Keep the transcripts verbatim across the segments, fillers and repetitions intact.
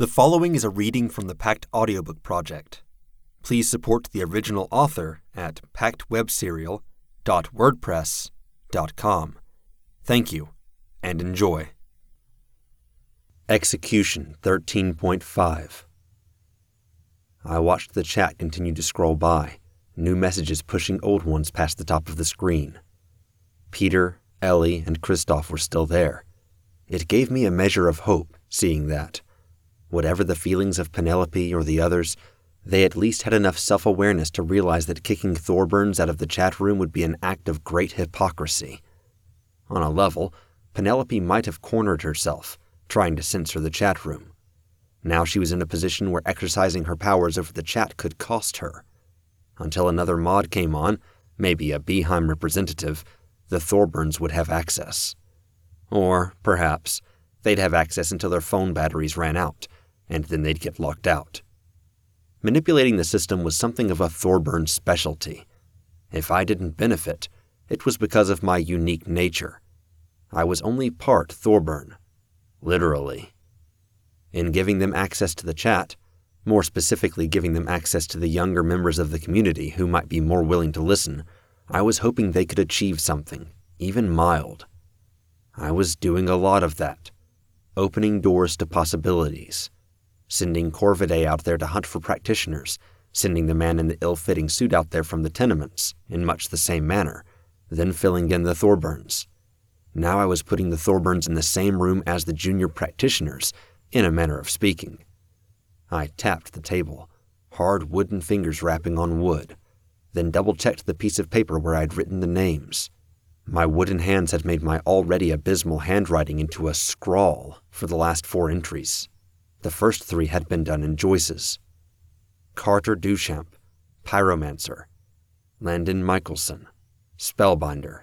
The following is a reading from the Pact Audiobook Project. Please support the original author at pact web serial dot wordpress dot com. Thank you, and enjoy. Execution thirteen point five. I watched the chat continue to scroll by, new messages pushing old ones past the top of the screen. Peter, Ellie, and Kristoff were still there. It gave me a measure of hope, seeing that. Whatever the feelings of Penelope or the others, they at least had enough self-awareness to realize that kicking Thorburns out of the chat room would be an act of great hypocrisy. On a level, Penelope might have cornered herself, trying to censor the chat room. Now she was in a position where exercising her powers over the chat could cost her. Until another mod came on, maybe a Beheim representative, the Thorburns would have access. Or, perhaps, they'd have access until their phone batteries ran out, and then they'd get locked out. Manipulating the system was something of a Thorburn specialty. If I didn't benefit, it was because of my unique nature. I was only part Thorburn. Literally. In giving them access to the chat, more specifically giving them access to the younger members of the community who might be more willing to listen, I was hoping they could achieve something, even mild. I was doing a lot of that, opening doors to possibilities, sending Corvidae out there to hunt for practitioners, sending the man in the ill-fitting suit out there from the tenements in much the same manner, then filling in the Thorburns. Now I was putting the Thorburns in the same room as the junior practitioners, in a manner of speaking. I tapped the table, hard wooden fingers rapping on wood, then double-checked the piece of paper where I'd written the names. My wooden hands had made my already abysmal handwriting into a scrawl for the last four entries. The first three had been done in Joyce's. Carter Duchamp, Pyromancer. Landon Michelson, Spellbinder.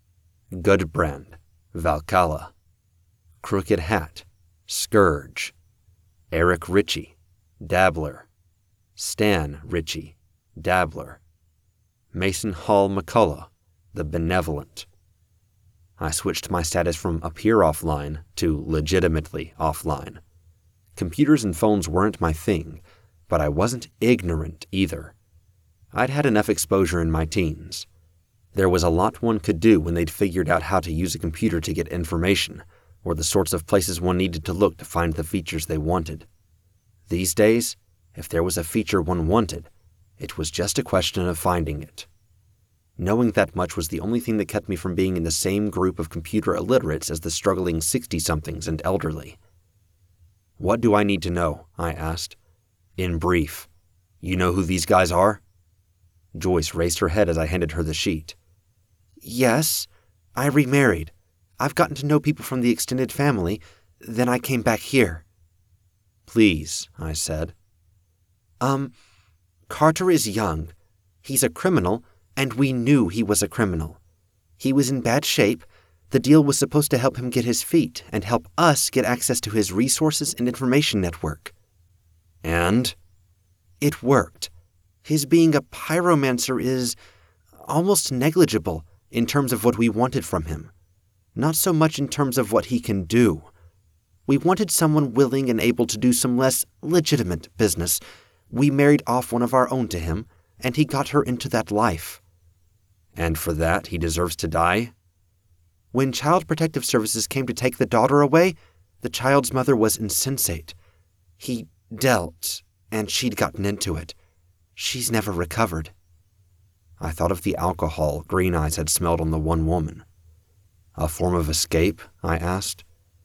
Gudbrand, Valkalla. Crooked Hat, Scourge. Eric Ritchie, Dabbler. Stan Ritchie, Dabbler. Mason Hall McCullough, the Benevolent. I switched my status from appear offline to legitimately offline. Computers and phones weren't my thing, but I wasn't ignorant either. I'd had enough exposure in my teens. There was a lot one could do when they'd figured out how to use a computer to get information, or the sorts of places one needed to look to find the features they wanted. These days, if there was a feature one wanted, it was just a question of finding it. Knowing that much was the only thing that kept me from being in the same group of computer illiterates as the struggling sixty-somethings and elderly. "What do I need to know?" I asked. "In brief. You know who these guys are?" Joyce raised her head as I handed her the sheet. "Yes. I remarried. I've gotten to know people from the extended family. Then I came back here." "Please," I said. Um, Carter is young. He's a criminal, and we knew he was a criminal. He was in bad shape. The deal was supposed to help him get his feet and help us get access to his resources and information network. And? It worked. His being a pyromancer is almost negligible in terms of what we wanted from him. Not so much in terms of what he can do. We wanted someone willing and able to do some less legitimate business. We married off one of our own to him, and he got her into that life. And for that, he deserves to die? When Child Protective Services came to take the daughter away, the child's mother was insensate. He dealt, and she'd gotten into it. She's never recovered. I thought of the alcohol Green Eyes had smelled on the one woman. A form of escape? I asked.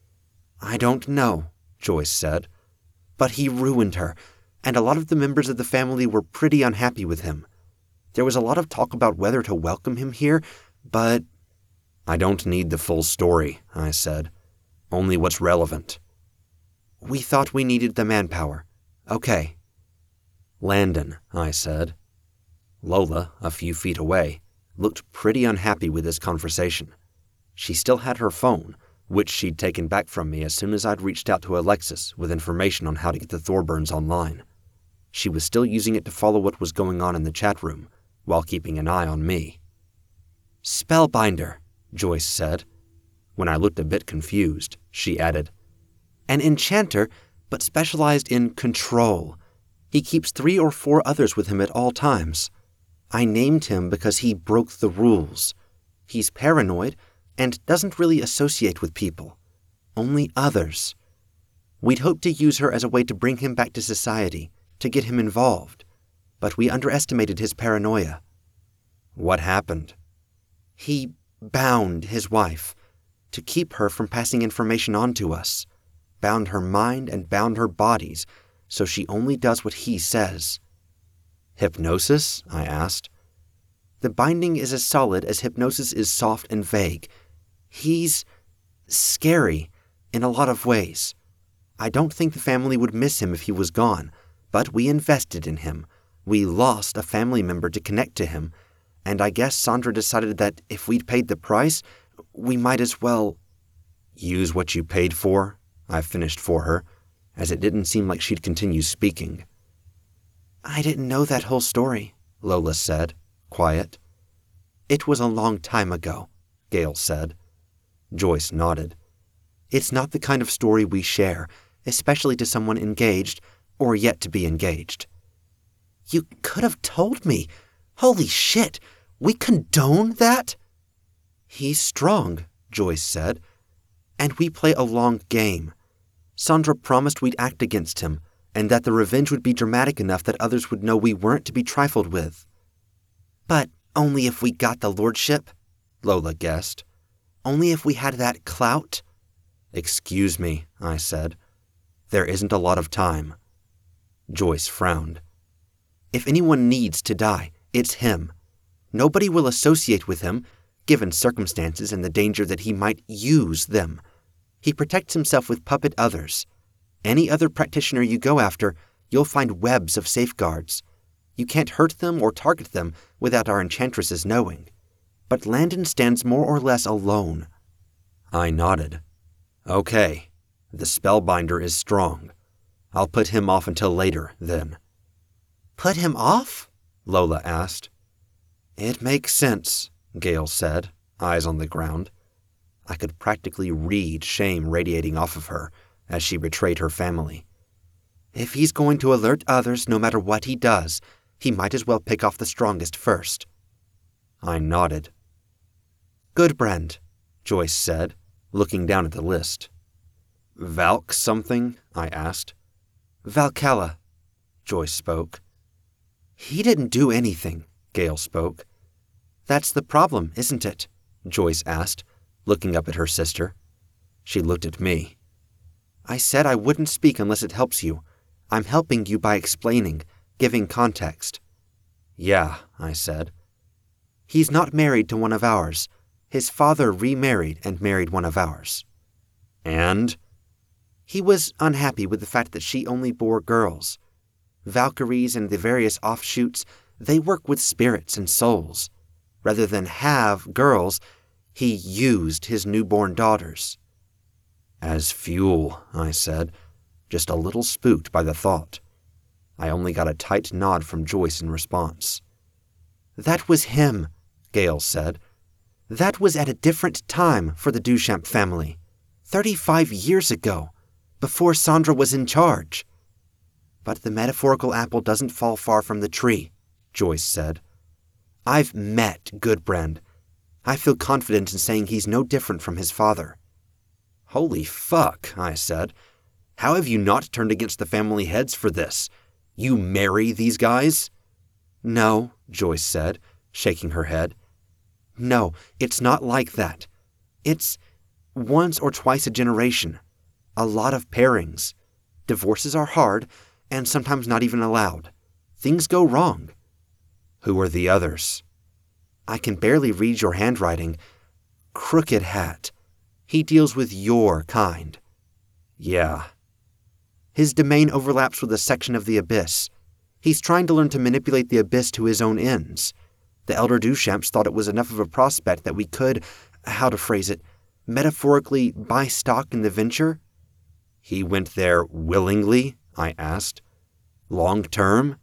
I don't know, Joyce said. But he ruined her, and a lot of the members of the family were pretty unhappy with him. There was a lot of talk about whether to welcome him here, but... I don't need the full story, I said. Only what's relevant. We thought we needed the manpower. Okay. Landon, I said. Lola, a few feet away, looked pretty unhappy with this conversation. She still had her phone, which she'd taken back from me as soon as I'd reached out to Alexis with information on how to get the Thorburns online. She was still using it to follow what was going on in the chat room, while keeping an eye on me. Spellbinder, Joyce said. When I looked a bit confused, she added, An enchanter, but specialized in control. He keeps three or four others with him at all times. I named him because he broke the rules. He's paranoid and doesn't really associate with people, only others. We'd hoped to use her as a way to bring him back to society, to get him involved, but we underestimated his paranoia. What happened? He bound his wife to keep her from passing information on to us, bound her mind and bound her bodies so she only does what he says. Hypnosis? I asked. The binding is as solid as hypnosis is soft and vague. He's scary in a lot of ways. I don't think the family would miss him if he was gone, but we invested in him. We lost a family member to connect to him, and I guess Sandra decided that if we'd paid the price, we might as well... Use what you paid for? I finished for her, as it didn't seem like she'd continue speaking. I didn't know that whole story, Lola said, quiet. It was a long time ago, Gail said. Joyce nodded. It's not the kind of story we share, especially to someone engaged or yet to be engaged. You could have told me. Holy shit, we condone that? He's strong, Joyce said, and we play a long game. Sandra promised we'd act against him, and that the revenge would be dramatic enough that others would know we weren't to be trifled with. But only if we got the lordship, Lola guessed. Only if we had that clout? Excuse me, I said. There isn't a lot of time. Joyce frowned. If anyone needs to die, it's him. Nobody will associate with him, given circumstances and the danger that he might use them. He protects himself with puppet others. Any other practitioner you go after, you'll find webs of safeguards. You can't hurt them or target them without our enchantresses knowing. But Landon stands more or less alone. I nodded. Okay, the spellbinder is strong. I'll put him off until later, then. Put him off? Lola asked. It makes sense, Gail said, eyes on the ground. I could practically read shame radiating off of her as she betrayed her family. If he's going to alert others no matter what he does, he might as well pick off the strongest first. I nodded. Gudbrand, Joyce said, looking down at the list. Valk something? I asked. Valcalla, Joyce spoke. He didn't do anything, Gail spoke. That's the problem, isn't it? Joyce asked, looking up at her sister. She looked at me. I said I wouldn't speak unless it helps you. I'm helping you by explaining, giving context. Yeah, I said. He's not married to one of ours. His father remarried and married one of ours. And? He was unhappy with the fact that she only bore girls. Valkyries and the various offshoots, they work with spirits and souls. Rather than have girls, he used his newborn daughters. As fuel, I said, just a little spooked by the thought. I only got a tight nod from Joyce in response. That was him, Gail said. That was at a different time for the Duchamp family. Thirty-five years ago, before Sandra was in charge. But the metaphorical apple doesn't fall far from the tree, Joyce said. I've met Gudbrand. I feel confident in saying he's no different from his father. Holy fuck, I said. How have you not turned against the family heads for this? You marry these guys? No, Joyce said, shaking her head. No, it's not like that. It's once or twice a generation. A lot of pairings. Divorces are hard, and sometimes not even allowed. Things go wrong. Who are the others? I can barely read your handwriting. Crooked Hat. He deals with your kind. Yeah. His domain overlaps with a section of the Abyss. He's trying to learn to manipulate the Abyss to his own ends. The Elder Duchamps thought it was enough of a prospect that we could, how to phrase it, metaphorically buy stock in the venture? He went there willingly? I asked. Long term?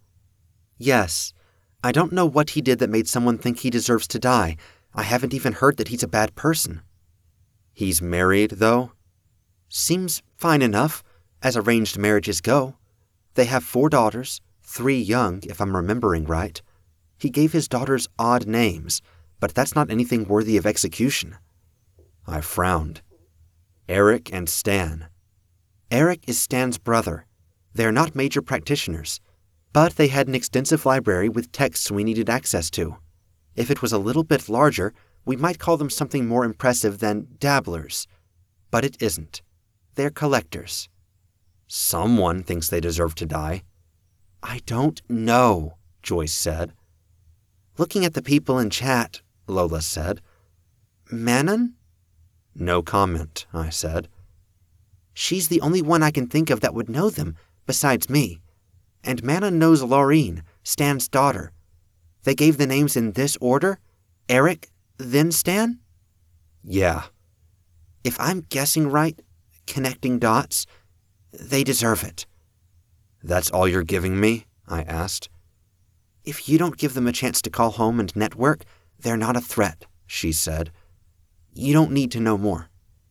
Yes. I don't know what he did that made someone think he deserves to die. I haven't even heard that he's a bad person. He's married, though? Seems fine enough. as arranged marriages go. They have four daughters, three young, if I'm remembering right. He gave his daughters odd names, but that's not anything worthy of execution." I frowned. Eric and Stan. Eric is Stan's brother. They're not major practitioners, but they had an extensive library with texts we needed access to. If it was a little bit larger, we might call them something more impressive than dabblers. But it isn't. They're collectors. Someone thinks they deserve to die. I don't know, Joyce said. Looking at the people in chat, Lola said. Manon? No comment, I said. She's the only one I can think of that would know them, besides me. And Manon knows Laureen, Stan's daughter. They gave the names in this order? Eric, then Stan? Yeah. If I'm guessing right, connecting dots, they deserve it. That's all you're giving me? I asked. If you don't give them a chance to call home and network, they're not a threat, she said. You don't need to know more.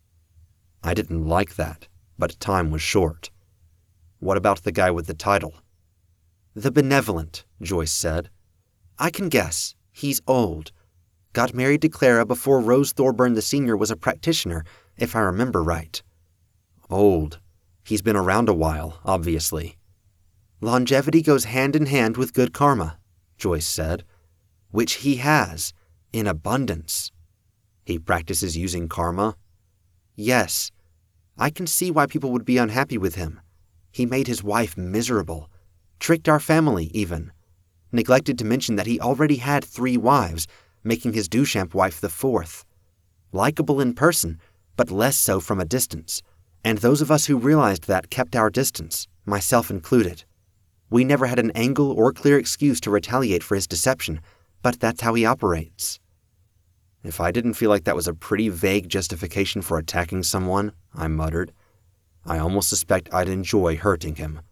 I didn't like that, but time was short. What about the guy with the title? The Benevolent, Joyce said. I can guess. He's old. Got married to Clara before Rose Thorburn the Senior was a practitioner, if I remember right. Old. He's been around a while, obviously. Longevity goes hand in hand with good karma, Joyce said, which he has, in abundance. He practices using karma? Yes. I can see why people would be unhappy with him. He made his wife miserable, tricked our family even, neglected to mention that he already had three wives, making his Duchamp wife the fourth. Likeable in person, but less so from a distance, and those of us who realized that kept our distance, myself included. We never had an angle or clear excuse to retaliate for his deception, but that's how he operates. If I didn't feel like that was a pretty vague justification for attacking someone, I muttered, I almost suspect I'd enjoy hurting him.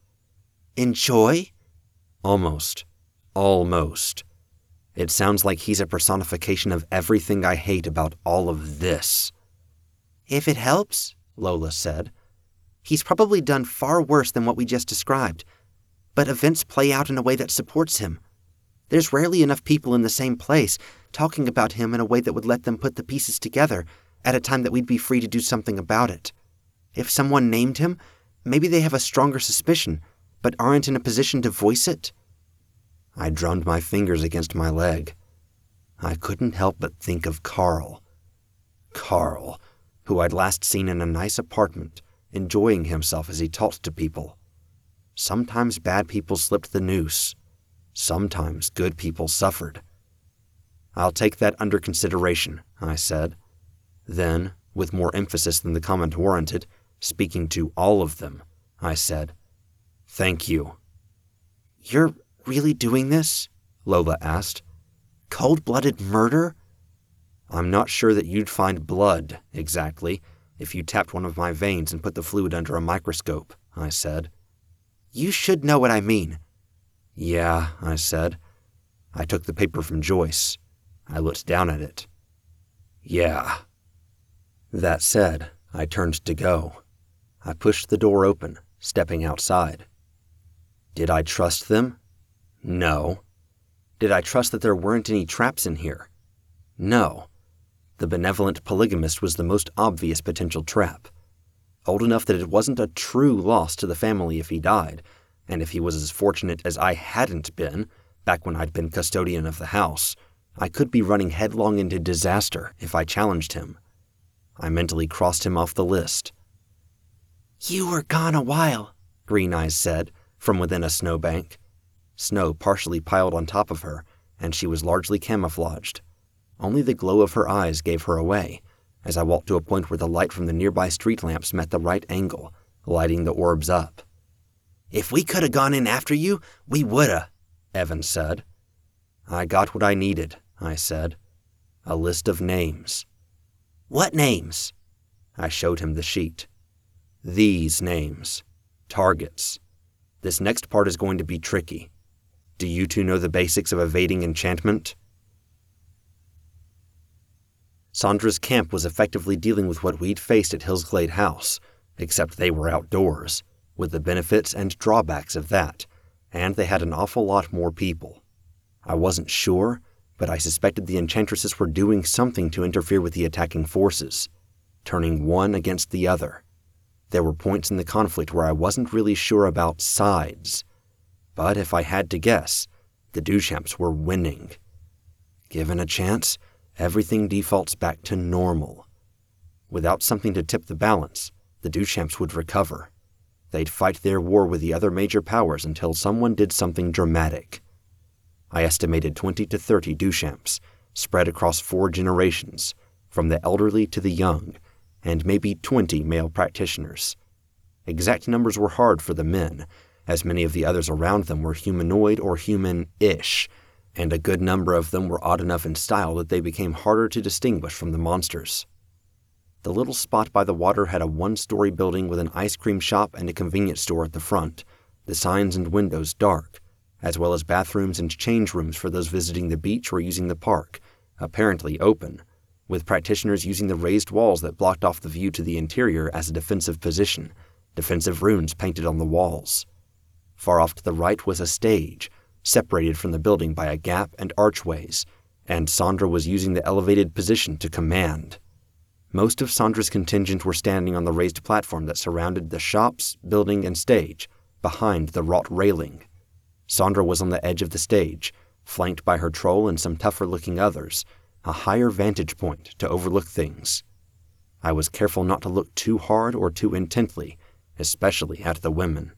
Enjoy? Almost. Almost. It sounds like he's a personification of everything I hate about all of this. If it helps, Lola said. He's probably done far worse than what we just described, but events play out in a way that supports him. There's rarely enough people in the same place talking about him in a way that would let them put the pieces together at a time that we'd be free to do something about it. If someone named him, maybe they have a stronger suspicion, but aren't in a position to voice it. I drummed my fingers against my leg. I couldn't help but think of Carl. Carl, who I'd last seen in a nice apartment, enjoying himself as he talked to people. Sometimes bad people slipped the noose. Sometimes good people suffered. I'll take that under consideration, I said. Then, with more emphasis than the comment warranted, speaking to all of them, I said, Thank you. You're really doing this? Lola asked. Cold-blooded murder? I'm not sure that you'd find blood, exactly, if you tapped one of my veins and put the fluid under a microscope, I said. You should know what I mean. Yeah, I said. I took the paper from Joyce. I looked down at it. Yeah. That said, I turned to go. I pushed the door open, stepping outside. Did I trust them? No. Did I trust that there weren't any traps in here? No. The benevolent polygamist was the most obvious potential trap. Old enough that it wasn't a true loss to the family if he died, and if he was as fortunate as I hadn't been, back when I'd been custodian of the house, I could be running headlong into disaster if I challenged him. I mentally crossed him off the list. You were gone a while, Green Eyes said, from within a snowbank. Snow partially piled on top of her, and she was largely camouflaged. Only the glow of her eyes gave her away, as I walked to a point where the light from the nearby street lamps met the right angle, lighting the orbs up. If we could have gone in after you, we woulda, Evan said. I got what I needed, I said. A list of names. What names? I showed him the sheet. These names. Targets. This next part is going to be tricky. Do you two know the basics of evading enchantment? Sandra's camp was effectively dealing with what we'd faced at Hillsglade House, except they were outdoors, with the benefits and drawbacks of that, and they had an awful lot more people. I wasn't sure, but I suspected the enchantresses were doing something to interfere with the attacking forces, turning one against the other. There were points in the conflict where I wasn't really sure about sides, but if I had to guess, the Duchamps were winning. Given a chance, everything defaults back to normal. Without something to tip the balance, the Duchamps would recover. They'd fight their war with the other major powers until someone did something dramatic. I estimated twenty to thirty Duchamps, spread across four generations, from the elderly to the young, and maybe twenty male practitioners. Exact numbers were hard for the men, as many of the others around them were humanoid or human-ish, and a good number of them were odd enough in style that they became harder to distinguish from the monsters. The little spot by the water had a one-story building with an ice cream shop and a convenience store at the front, the signs and windows dark, as well as bathrooms and change rooms for those visiting the beach or using the park, apparently open, with practitioners using the raised walls that blocked off the view to the interior as a defensive position, defensive runes painted on the walls. Far off to the right was a stage, separated from the building by a gap and archways, and Sandra was using the elevated position to command. Most of Sandra's contingent were standing on the raised platform that surrounded the shops, building, and stage, behind the wrought railing. Sandra was on the edge of the stage, flanked by her troll and some tougher-looking others, a higher vantage point to overlook things. I was careful not to look too hard or too intently, especially at the women.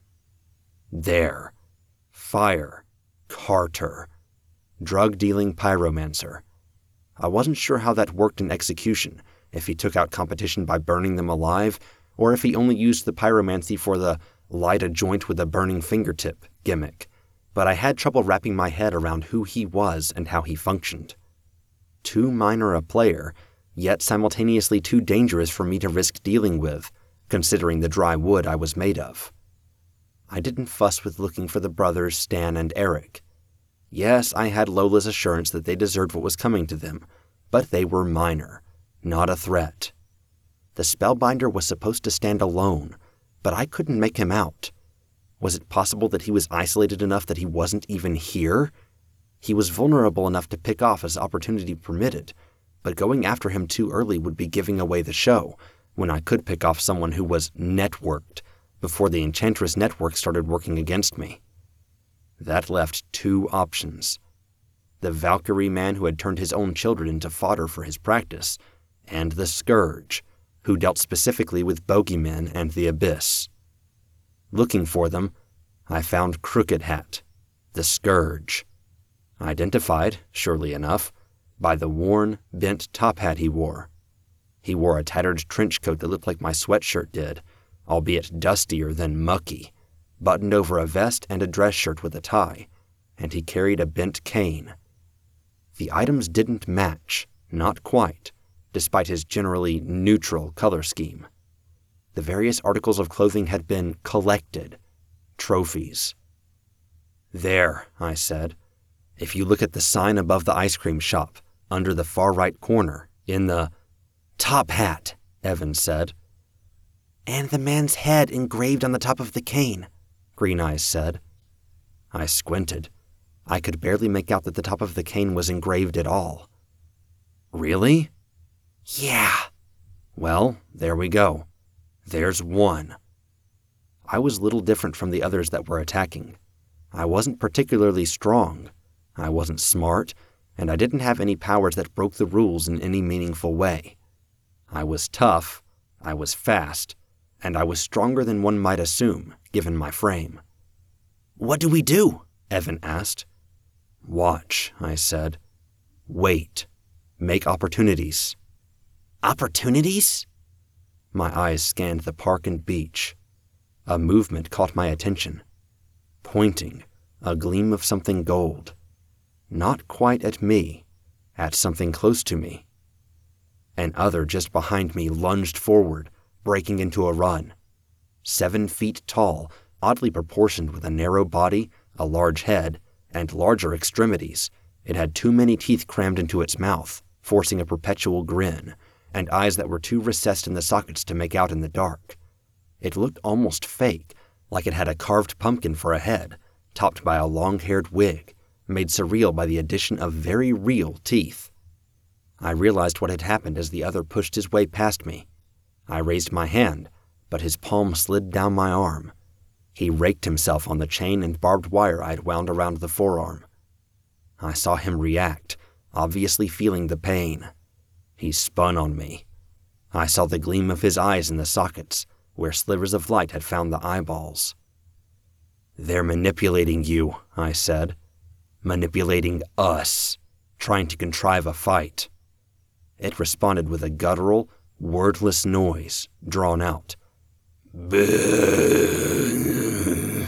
There. Fire. Carter. Drug-dealing pyromancer. I wasn't sure how that worked in execution, if he took out competition by burning them alive, or if he only used the pyromancy for the light a joint with a burning fingertip gimmick, but I had trouble wrapping my head around who he was and how he functioned. Too minor a player, yet simultaneously too dangerous for me to risk dealing with, considering the dry wood I was made of. I didn't fuss with looking for the brothers Stan and Eric. Yes, I had Lola's assurance that they deserved what was coming to them, but they were minor, not a threat. The Spellbinder was supposed to stand alone, but I couldn't make him out. Was it possible that he was isolated enough that he wasn't even here? He was vulnerable enough to pick off as opportunity permitted, but going after him too early would be giving away the show, when I could pick off someone who was networked, before the Enchantress network started working against me. That left two options. The Valkyrie man who had turned his own children into fodder for his practice, and the Scourge, who dealt specifically with bogeymen and the Abyss. Looking for them, I found Crooked Hat, the Scourge. Identified, surely enough, by the worn, bent top hat he wore. He wore a tattered trench coat that looked like my sweatshirt did, albeit dustier than mucky, buttoned over a vest and a dress shirt with a tie, and he carried a bent cane. The items didn't match, not quite, despite his generally neutral color scheme. The various articles of clothing had been collected, trophies. There, I said. If you look at the sign above the ice cream shop, under the far right corner, in the top hat, Evan said. And the man's head engraved on the top of the cane, Green Eyes said. I squinted. I could barely make out that the top of the cane was engraved at all. Really? Yeah. Well, there we go. There's one. I was little different from the others that were attacking. I wasn't particularly strong. I wasn't smart, and I didn't have any powers that broke the rules in any meaningful way. I was tough, I was fast, and I was stronger than one might assume, given my frame. What do we do? Evan asked. Watch, I said. Wait. Make opportunities. Opportunities? My eyes scanned the park and beach. A movement caught my attention. Pointing, a gleam of something gold. Not quite at me, at something close to me. An other just behind me lunged forward, breaking into a run. Seven feet tall, oddly proportioned with a narrow body, a large head, and larger extremities, it had too many teeth crammed into its mouth, forcing a perpetual grin, and eyes that were too recessed in the sockets to make out in the dark. It looked almost fake, like it had a carved pumpkin for a head, topped by a long-haired wig, made surreal by the addition of very real teeth. I realized what had happened as the other pushed his way past me. I raised my hand, but his palm slid down my arm. He raked himself on the chain and barbed wire I had wound around the forearm. I saw him react, obviously feeling the pain. He spun on me. I saw the gleam of his eyes in the sockets, where slivers of light had found the eyeballs. "They're manipulating you," I said. "Manipulating us, trying to contrive a fight." It responded with a guttural, wordless noise, drawn out. "Boo."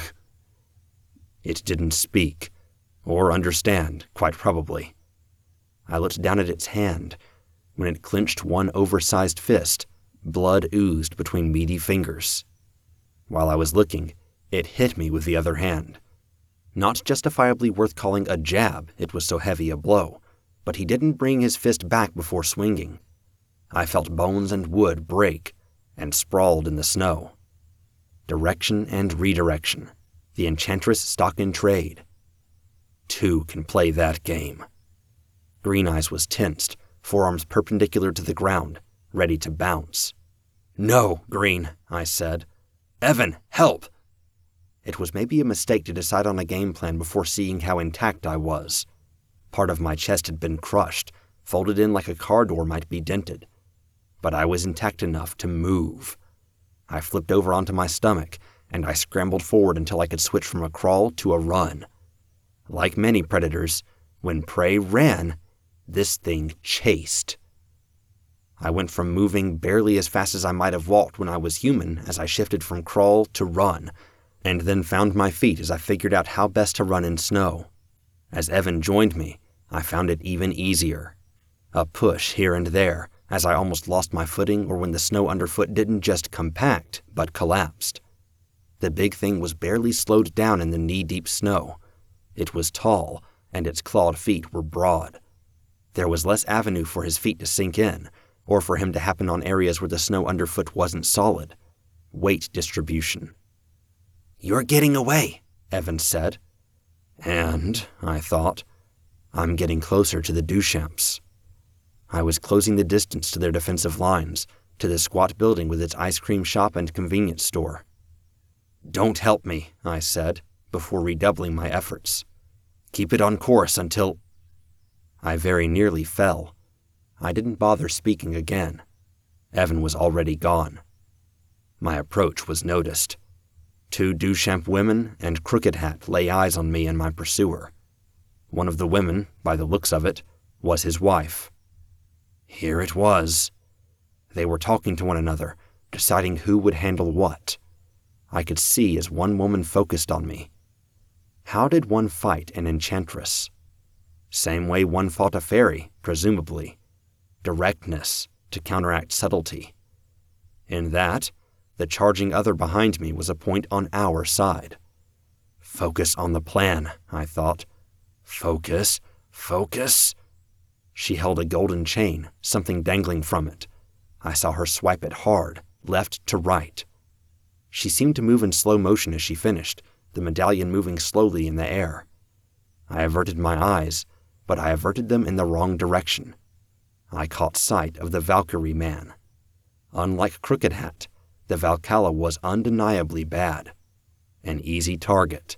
It didn't speak, or understand, quite probably. I looked down at its hand. When it clenched one oversized fist, blood oozed between meaty fingers. While I was looking, it hit me with the other hand. Not justifiably worth calling a jab, it was so heavy a blow, but he didn't bring his fist back before swinging. I felt bones and wood break, and sprawled in the snow. Direction and redirection. The Enchantress stock in trade. Two can play that game. Green Eyes was tensed, forearms perpendicular to the ground, ready to bounce. "No, Green," I said. "Evan, help!" It was maybe a mistake to decide on a game plan before seeing how intact I was. Part of my chest had been crushed, folded in like a car door might be dented. But I was intact enough to move. I flipped over onto my stomach, and I scrambled forward until I could switch from a crawl to a run. Like many predators, when prey ran, this thing chased. I went from moving barely as fast as I might have walked when I was human as I shifted from crawl to run, and then found my feet as I figured out how best to run in snow. As Evan joined me, I found it even easier. A push here and there, as I almost lost my footing or when the snow underfoot didn't just compact, but collapsed. The big thing was barely slowed down in the knee-deep snow. It was tall, and its clawed feet were broad. There was less avenue for his feet to sink in, or for him to happen on areas where the snow underfoot wasn't solid. Weight distribution. "You're getting away," Evan said. And, I thought, I'm getting closer to the Duchamps. I was closing the distance to their defensive lines, to the squat building with its ice cream shop and convenience store. "Don't help me," I said, before redoubling my efforts. "Keep it on course until—" I very nearly fell. I didn't bother speaking again. Evan was already gone. My approach was noticed. Two Duchamp women and Crooked Hat lay eyes on me and my pursuer. One of the women, by the looks of it, was his wife. Here it was. They were talking to one another, deciding who would handle what. I could see as one woman focused on me. How did one fight an enchantress? Same way one fought a fairy, presumably. Directness to counteract subtlety. In that, the charging other behind me was a point on our side. Focus on the plan, I thought. Focus, focus. She held a golden chain, something dangling from it. I saw her swipe it hard, left to right. She seemed to move in slow motion as she finished, the medallion moving slowly in the air. I averted my eyes, but I averted them in the wrong direction. I caught sight of the Valkyrie man. Unlike Crooked Hat, the Valkalla was undeniably bad. An easy target.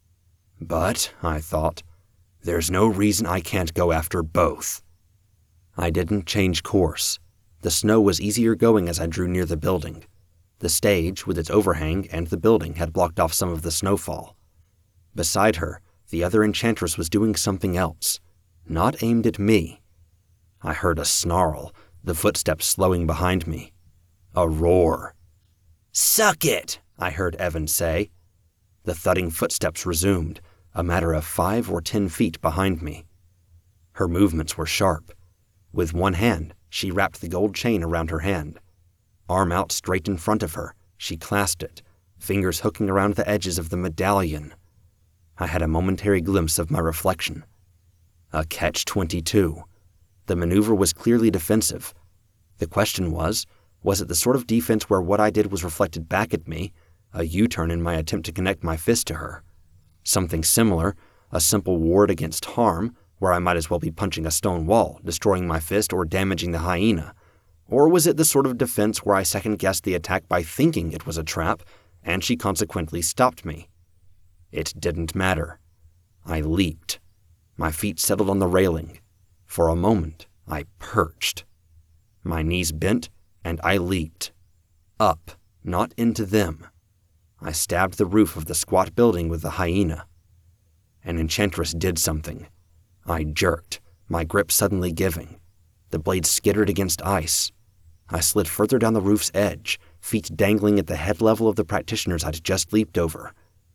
But, I thought, there's no reason I can't go after both. I didn't change course. The snow was easier going as I drew near the building. The stage, with its overhang, and the building had blocked off some of the snowfall. Beside her, the other enchantress was doing something else, not aimed at me. I heard a snarl, the footsteps slowing behind me. A roar. "Suck it," I heard Evan say. The thudding footsteps resumed, a matter of five or ten feet behind me. Her movements were sharp. With one hand, she wrapped the gold chain around her hand. Arm out straight in front of her, she clasped it, fingers hooking around the edges of the medallion. I had a momentary glimpse of my reflection. A catch twenty-two. The maneuver was clearly defensive. The question was, was it the sort of defense where what I did was reflected back at me, a U-turn in my attempt to connect my fist to her. Something similar, a simple ward against harm, where I might as well be punching a stone wall, destroying my fist, or damaging the hyena. Or was it the sort of defense where I second-guessed the attack by thinking it was a trap, and she consequently stopped me? It didn't matter. I leaped. My feet settled on the railing. For a moment, I perched. My knees bent, and I leaped. Up, not into them. I stabbed the roof of the squat building with the hyena. An enchantress did something. I jerked, my grip suddenly giving. The blade skittered against ice. I slid further down the roof's edge, feet dangling at the head level of the practitioners I'd just leaped over.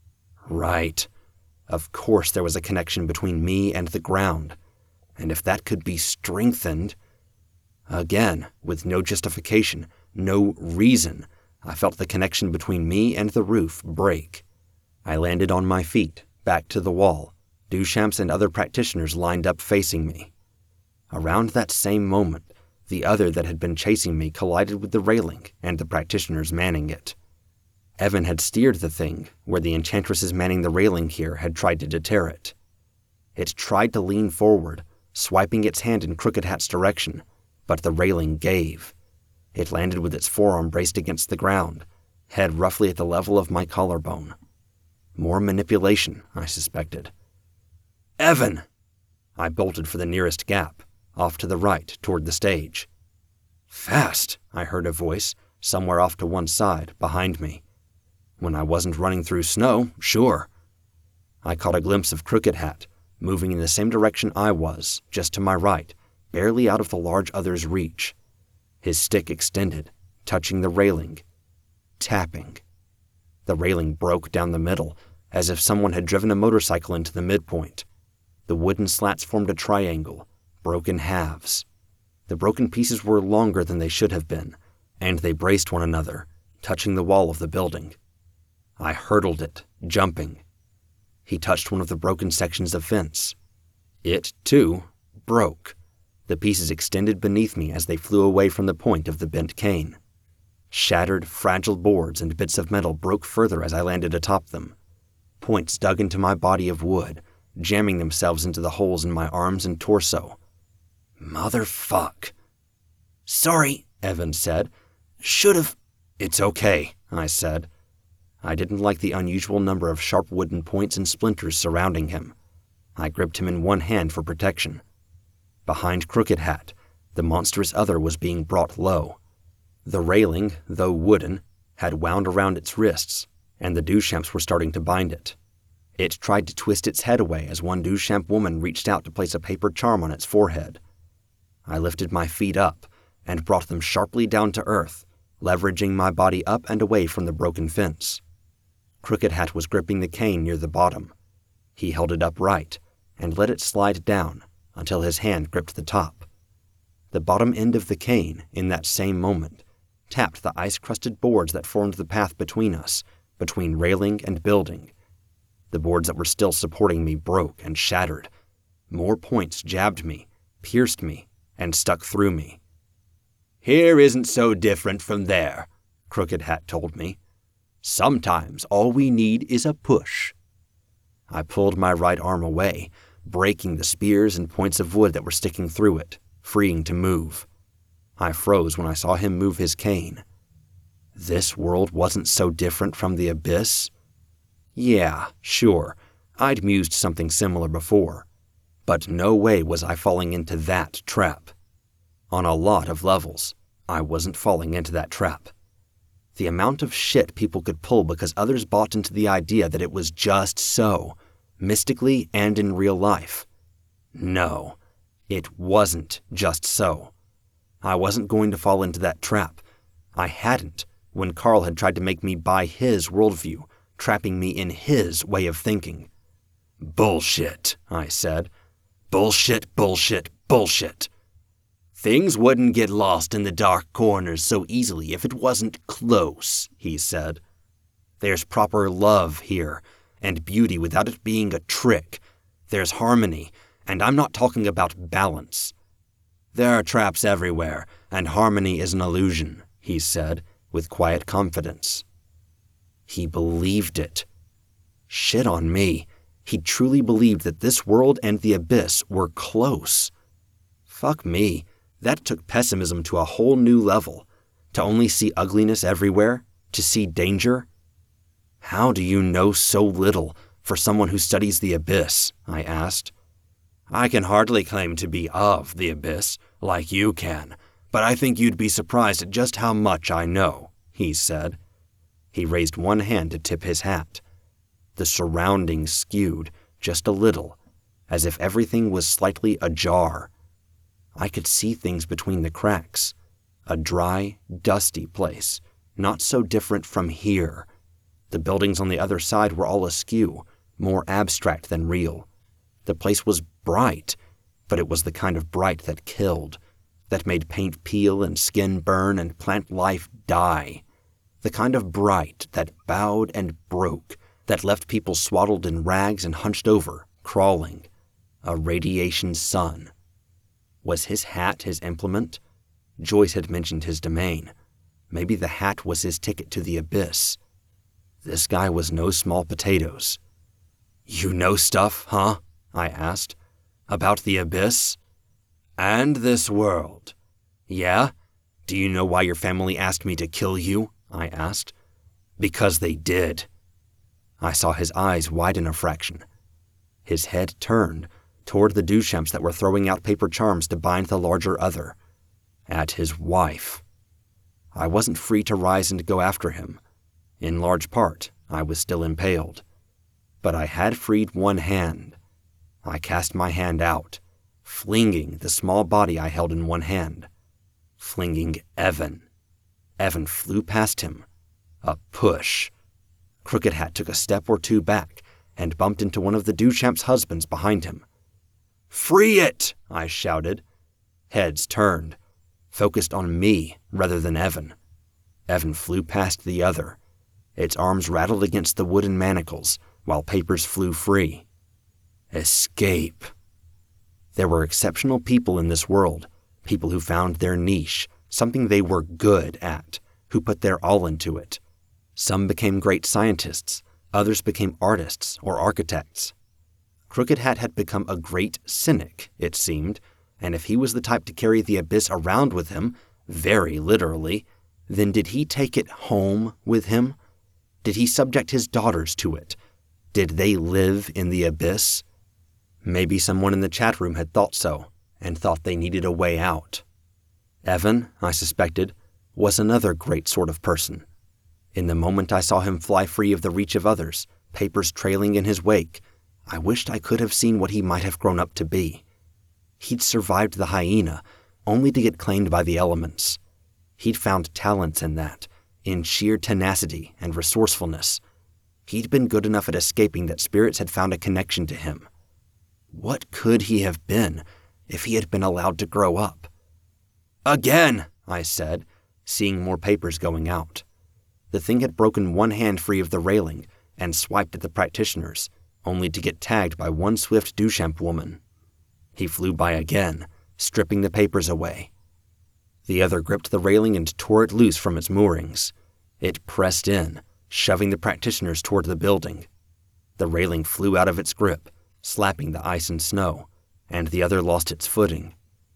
Right. Of course there was a connection between me and the ground. And if that could be strengthened... Again, with no justification, no reason, I felt the connection between me and the roof break. I landed on my feet, back to the wall, Duchamps and other practitioners lined up facing me. Around that same moment, the other that had been chasing me collided with the railing and the practitioners manning it. Evan had steered the thing, where the enchantress's manning the railing here had tried to deter it. It tried to lean forward, swiping its hand in Crooked Hat's direction, but the railing gave. It landed with its forearm braced against the ground, head roughly at the level of my collarbone. More manipulation, I suspected. Evan! I bolted for the nearest gap, off to the right, toward the stage. Fast, I heard a voice, somewhere off to one side, behind me. When I wasn't running through snow, sure. I caught a glimpse of Crooked Hat, moving in the same direction I was, just to my right, barely out of the large other's reach. His stick extended, touching the railing, tapping. The railing broke down the middle, as if someone had driven a motorcycle into the midpoint. The wooden slats formed a triangle, broke in halves. The broken pieces were longer than they should have been, and they braced one another, touching the wall of the building. I hurdled it, jumping. He touched one of the broken sections of fence. It, too, broke. The pieces extended beneath me as they flew away from the point of the bent cane. Shattered, fragile boards and bits of metal broke further as I landed atop them. Points dug into my body of wood, jamming themselves into the holes in my arms and torso. Motherfuck. Sorry, Evan said. Should've... It's okay, I said. I didn't like the unusual number of sharp wooden points and splinters surrounding him. I gripped him in one hand for protection. Behind Crooked Hat, the monstrous other was being brought low. The railing, though wooden, had wound around its wrists, and the Duchamps were starting to bind it. It tried to twist its head away as one Duchamp woman reached out to place a paper charm on its forehead. I lifted my feet up and brought them sharply down to earth, leveraging my body up and away from the broken fence. Crooked Hat was gripping the cane near the bottom. He held it upright and let it slide down until his hand gripped the top. The bottom end of the cane, in that same moment, tapped the ice-crusted boards that formed the path between us, between railing and building. The boards that were still supporting me broke and shattered. More points jabbed me, pierced me, and stuck through me. Here isn't so different from there, Crooked Hat told me. Sometimes all we need is a push. I pulled my right arm away, breaking the spears and points of wood that were sticking through it, freeing to move. I froze when I saw him move his cane. This world wasn't so different from the abyss. Yeah, sure, I'd mused something similar before, but no way was I falling into that trap. On a lot of levels, I wasn't falling into that trap. The amount of shit people could pull because others bought into the idea that it was just so, mystically and in real life. No, it wasn't just so. I wasn't going to fall into that trap. I hadn't when Carl had tried to make me buy his worldview, trapping me in his way of thinking. Bullshit, I said. Bullshit, bullshit, bullshit. Things wouldn't get lost in the dark corners so easily if it wasn't close, he said. There's proper love here, and beauty without it being a trick. There's harmony, and I'm not talking about balance. There are traps everywhere, and harmony is an illusion, he said, with quiet confidence. He believed it. Shit on me. He truly believed that this world and the abyss were close. Fuck me. That took pessimism to a whole new level. To only see ugliness everywhere, to see danger. How do you know so little for someone who studies the abyss? I asked. I can hardly claim to be of the abyss, like you can, but I think you'd be surprised at just how much I know, he said. He raised one hand to tip his hat. The surroundings skewed just a little, as if everything was slightly ajar. I could see things between the cracks. A dry, dusty place, not so different from here. The buildings on the other side were all askew, more abstract than real. The place was bright, but it was the kind of bright that killed, that made paint peel and skin burn and plant life die. The kind of bright that bowed and broke, that left people swaddled in rags and hunched over, crawling. A radiation sun. Was his hat his implement? Joyce had mentioned his domain. Maybe the hat was his ticket to the abyss. This guy was no small potatoes. You know stuff, huh? I asked. About the abyss? And this world. Yeah? Do you know why your family asked me to kill you? I asked. Because they did. I saw his eyes widen a fraction. His head turned toward the Duchamps that were throwing out paper charms to bind the larger other. At his wife. I wasn't free to rise and go after him. In large part, I was still impaled. But I had freed one hand. I cast my hand out, flinging the small body I held in one hand. Flinging Evan. Evan flew past him. A push. Crooked Hat took a step or two back and bumped into one of the Duchamp's husbands behind him. Free it! I shouted. Heads turned, focused on me rather than Evan. Evan flew past the other. Its arms rattled against the wooden manacles while papers flew free. Escape. There were exceptional people in this world, people who found their niche, something they were good at, who put their all into it. Some became great scientists, others became artists or architects. Crooked Hat had become a great cynic, it seemed, and if he was the type to carry the abyss around with him, very literally, then did he take it home with him? Did he subject his daughters to it? Did they live in the abyss? Maybe someone in the chat room had thought so, and thought they needed a way out. Evan, I suspected, was another great sort of person. In the moment I saw him fly free of the reach of others, papers trailing in his wake, I wished I could have seen what he might have grown up to be. He'd survived the hyena, only to get claimed by the elements. He'd found talents in that, in sheer tenacity and resourcefulness. He'd been good enough at escaping that spirits had found a connection to him. What could he have been if he had been allowed to grow up? Again, I said, seeing more papers going out. The thing had broken one hand free of the railing and swiped at the practitioners, only to get tagged by one swift Duchamp woman. He flew by again, stripping the papers away. The other gripped the railing and tore it loose from its moorings. It pressed in, shoving the practitioners toward the building. The railing flew out of its grip, slapping the ice and snow, and the other lost its footing.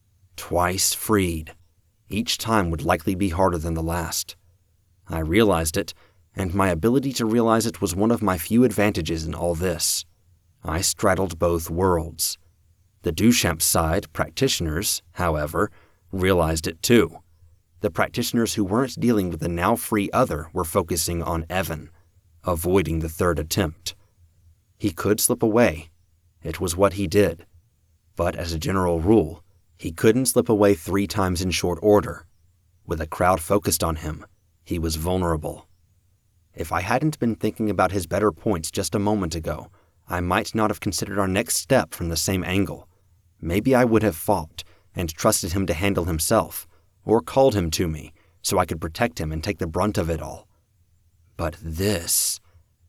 Twice freed. Each time would likely be harder than the last. I realized it, and my ability to realize it was one of my few advantages in all this. I straddled both worlds. The Duchamp side practitioners, however, realized it too. The practitioners who weren't dealing with the now free other were focusing on Evan, avoiding the third attempt. He could slip away. It was what he did. But as a general rule, he couldn't slip away three times in short order. With a crowd focused on him, he was vulnerable. If I hadn't been thinking about his better points just a moment ago, I might not have considered our next step from the same angle. Maybe I would have fought and trusted him to handle himself, or called him to me so I could protect him and take the brunt of it all. But this...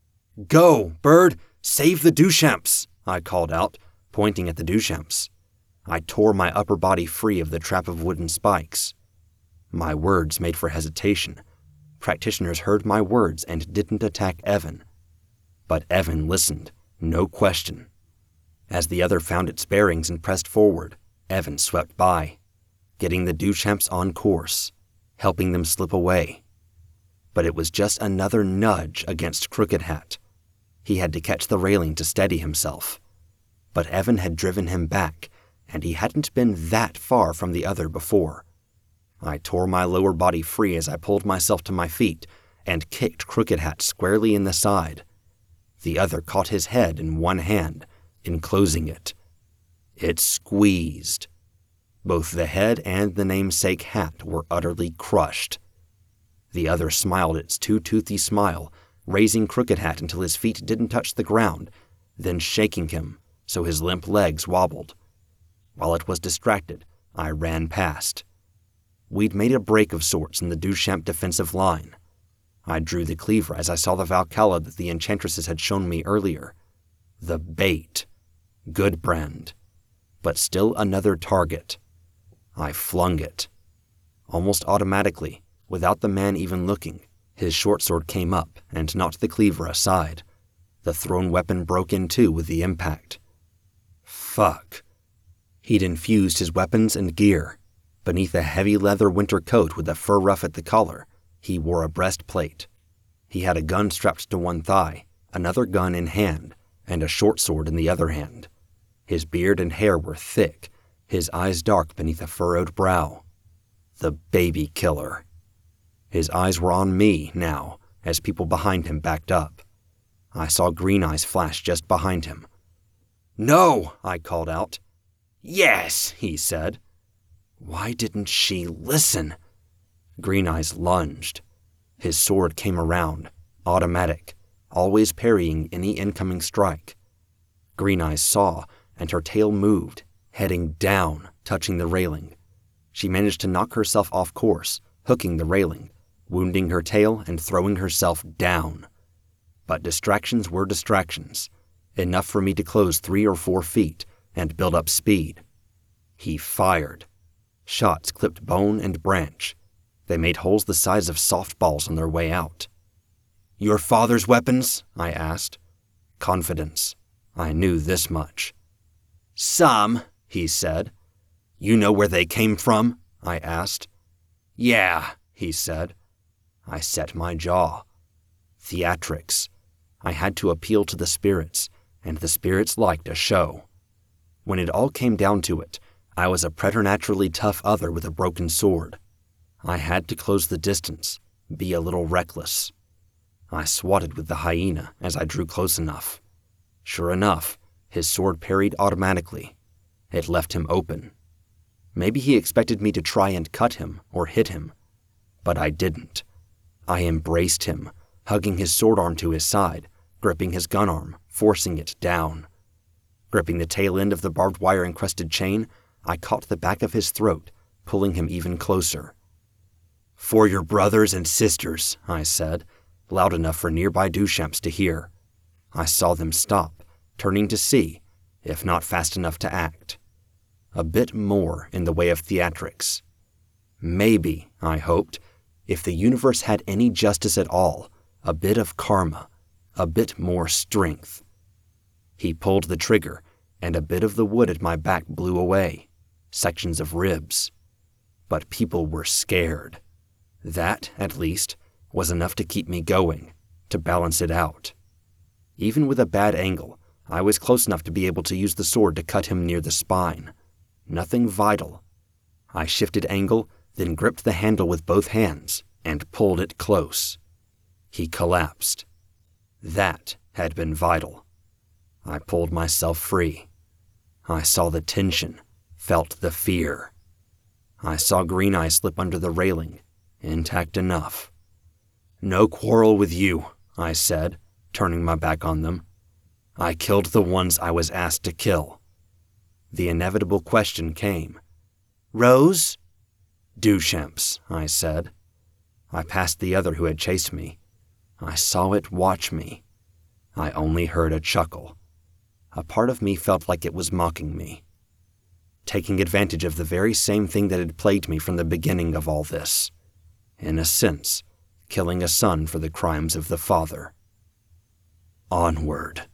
Go, Bird! Save the Duchamps! I called out, pointing at the Duchamps. I tore my upper body free of the trap of wooden spikes. My words made for hesitation, practitioners heard my words and didn't attack Evan. But Evan listened, no question. As the other found its bearings and pressed forward, Evan swept by, getting the Duchamps on course, helping them slip away. But it was just another nudge against Crooked Hat. He had to catch the railing to steady himself. But Evan had driven him back, and he hadn't been that far from the other before. I tore my lower body free as I pulled myself to my feet and kicked Crooked Hat squarely in the side. The other caught his head in one hand, enclosing it. It squeezed. Both the head and the namesake hat were utterly crushed. The other smiled its two-toothy smile, raising Crooked Hat until his feet didn't touch the ground, then shaking him so his limp legs wobbled. While it was distracted, I ran past. We'd made a break of sorts in the Duchamp defensive line. I drew the cleaver as I saw the Valhalla that the enchantresses had shown me earlier. The bait. Gudbrand. But still another target. I flung it. Almost automatically, without the man even looking, his short sword came up and knocked the cleaver aside. The thrown weapon broke in two with the impact. Fuck. He'd infused his weapons and gear. Beneath a heavy leather winter coat with a fur ruff at the collar, he wore a breastplate. He had a gun strapped to one thigh, another gun in hand, and a short sword in the other hand. His beard and hair were thick, his eyes dark beneath a furrowed brow. The baby killer. His eyes were on me now, as people behind him backed up. I saw green eyes flash just behind him. "No!" I called out. "Yes," he said. Why didn't she listen? Green Eyes lunged. His sword came around, automatic, always parrying any incoming strike. Green Eyes saw, and her tail moved, heading down, touching the railing. She managed to knock herself off course, hooking the railing, wounding her tail and throwing herself down. But distractions were distractions, enough for me to close three or four feet and build up speed. He fired. Shots clipped bone and branch. They made holes the size of softballs on their way out. "Your father's weapons?" I asked. Confidence. I knew this much. "Some," he said. "You know where they came from?" I asked. "Yeah," he said. I set my jaw. Theatrics. I had to appeal to the spirits, and the spirits liked a show. When it all came down to it, I was a preternaturally tough other with a broken sword. I had to close the distance, be a little reckless. I swatted with the hyena as I drew close enough. Sure enough, his sword parried automatically. It left him open. Maybe he expected me to try and cut him or hit him, but I didn't. I embraced him, hugging his sword arm to his side, gripping his gun arm, forcing it down. Gripping the tail end of the barbed wire-encrusted chain, I caught the back of his throat, pulling him even closer. "For your brothers and sisters," I said, loud enough for nearby Duchamps to hear. I saw them stop, turning to see, if not fast enough to act. A bit more in the way of theatrics. Maybe, I hoped, if the universe had any justice at all, a bit of karma, a bit more strength. He pulled the trigger, and a bit of the wood at my back blew away. Sections of ribs. But people were scared. That, at least, was enough to keep me going, to balance it out. Even with a bad angle, I was close enough to be able to use the sword to cut him near the spine. Nothing vital. I shifted angle, then gripped the handle with both hands and pulled it close. He collapsed. That had been vital. I pulled myself free. I saw the tension, felt the fear. I saw Green Eye slip under the railing, intact enough. "No quarrel with you," I said, turning my back on them. "I killed the ones I was asked to kill." The inevitable question came. "Rose?" "Duchamps," I said. I passed the other who had chased me. I saw it watch me. I only heard a chuckle. A part of me felt like it was mocking me. Taking advantage of the very same thing that had plagued me from the beginning of all this. In a sense, killing a son for the crimes of the father. Onward.